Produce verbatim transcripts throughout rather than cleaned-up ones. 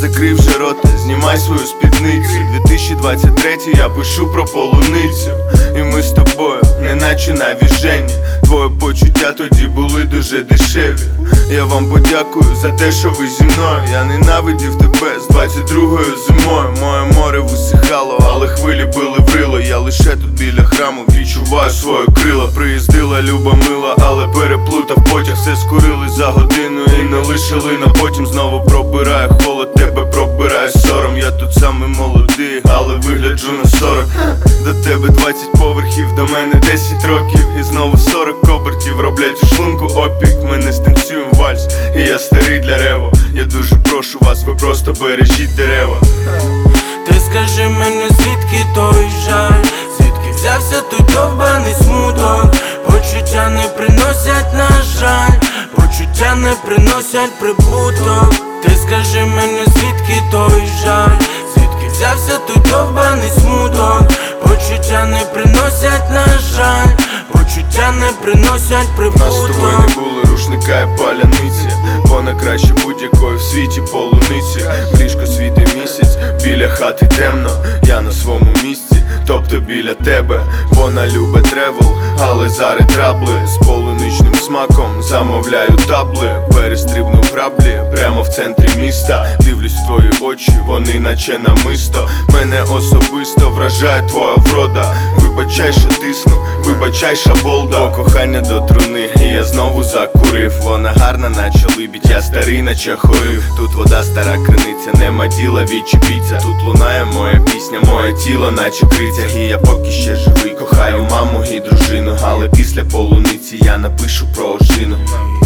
закрив вже рота, знімай свою спідницю. дві тисячі двадцять третій я пишу про полуницю. І ми з тобою, неначе навіжені. Твої почуття тоді були дуже дешеві. Я вам подякую за те, що ви зі мною. Я ненавидів тебе з двадцять другою зимою. Моє море висихало, але хвилі били в рило. Я лише тут біля храму відчуваю своє крило. Приїздила люба мила, але переплутав потяг. Все скурили за годину і не лишили на потім. Знову пробирає холод, тебе пробирає сором. Я тут самий молодий, але вигляджу на сорок. До тебе двадцять поверхів, до мене десять років. І знову сорок обертів роблять у шлунку опік. Ми не станцюємо вальс, і я старий для рево. Я дуже прошу вас, ви просто бережіть дерева. Ти скажи мені, звідки той жаль? Звідки взявся той довбаний смуток? Почуття не приносять, на жаль, почуття не приносять прибуток. Ти скажи мені, звідки той жаль? Звідки взявся той довбаний смуток? Почуття не приносять, на жаль, почуття не приносять прибуток. Нас з тобою не були рушника і паляниці. Вона краще будь-якої в світі полуниці. В ліжко світить місяць, біля хати темно. Я на своєму місці, тобто біля тебе. Вона любить тревел, але зараз трабли. З полуничним смаком замовляю табли. Перестрибнув граблі прямо в центрі міста. Дивлюсь в твої очі, вони наче намисто. Мене особисто вражає твоя врода. Вибачай, що тисну, вибачай, шаболда. О, кохання до труни, і я знову закурив. Вона гарна, наче либідь, я старий, наче хорив. Тут вода, стара криниця, нема діла, відчепіться. Тут лунає моя пісня, моє тіло, наче криця. І я поки ще живий, кохаю маму і дружину. Але після полуниці я напишу про ожину.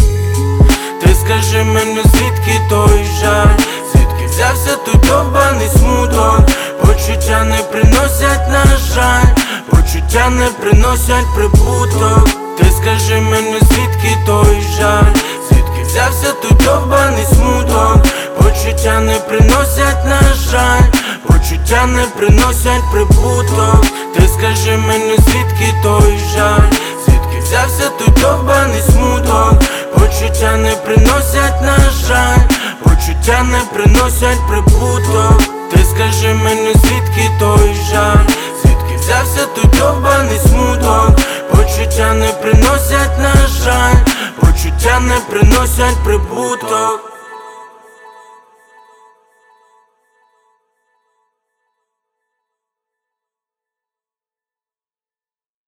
Ти скажи мені, звідки той жаль? Звідки взявся той довбаний смуток? Почуття не приносять, на жаль, почуття не приносять прибуток. Ти скажи мені, звідки той жаль? Звідки взявся той довбаний смуток? Почуття не приносять, на жаль, почуття не приносять прибуток. Ти скажи мені, звідки той жаль? Звідки взявся той довбаний смуток? Почуття не приносять, на жаль, почуття не приносять прибуток. Ти скажи мені, звідки той жаль? Звідки взявся той довбаний смуток? Почуття не приносять, на жаль, почуття не приносять прибуток.